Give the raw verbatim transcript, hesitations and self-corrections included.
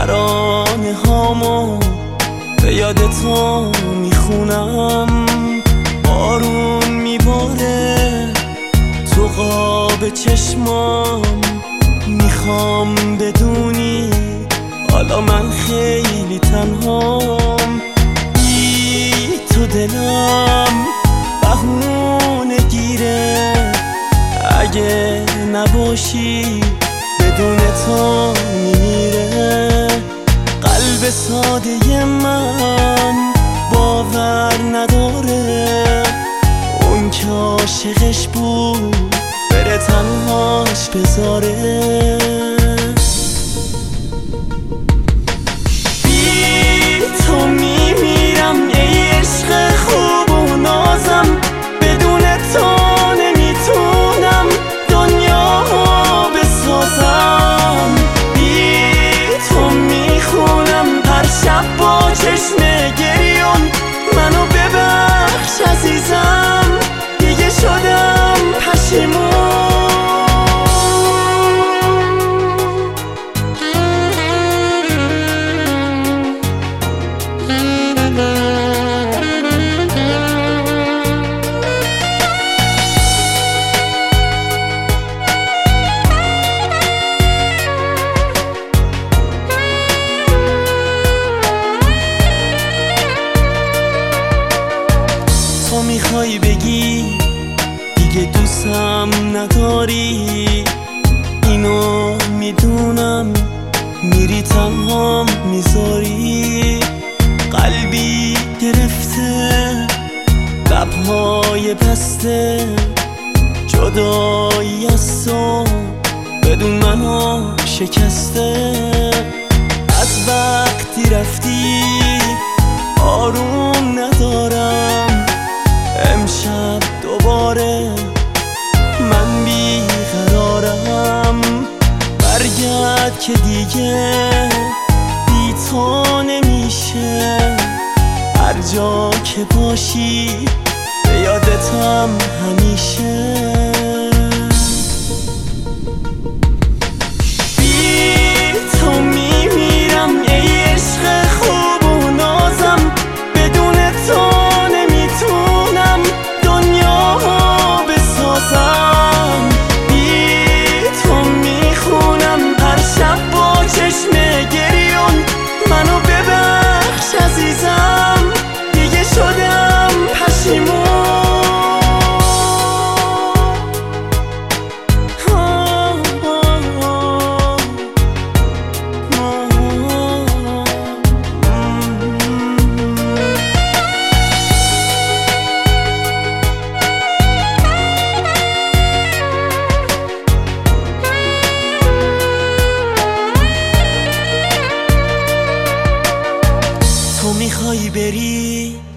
ترانه هامو به یاد تو میخونم. بارون میباره تو قاب چشمام، میخوام بدونی حالا من خیلی تنهام. بی تو دلم بهونه گیره، اگه نباشی بدون تو میمیره. قلب ساده من باور نداره، اون که عاشقش بود بره تنهاش بذاره. بی تو میمیرم ای عشق خوب و نازم، بدون تو نمیتونم دنیا بسازم. بی تو میخونم هر شب با چشم گریون، منو ببخش عزیزم دیگه شدم پشیمون. تو میخوای بگی دیگه دوستم نداری، اینو میدونم، میری تنهام میذاری. قلبی گرفته لبهای بسته، جدایی از تو بدون منو شکسته. از وقتی رفتی آروم ندارم، امشب دوباره من بیقرارم. برگرد که دیگه بی تو نمیشه، هر جا که باشی به یادتم همیشه. بی تو میمیرم ای عشق خوب و نازم، بدون تو نمیتونم دنیا بسازم. بی تو میخونم هر شب با چشم گریون، منو ببخش عزیزم دیگه شدم پشیمون. تو میخوای بری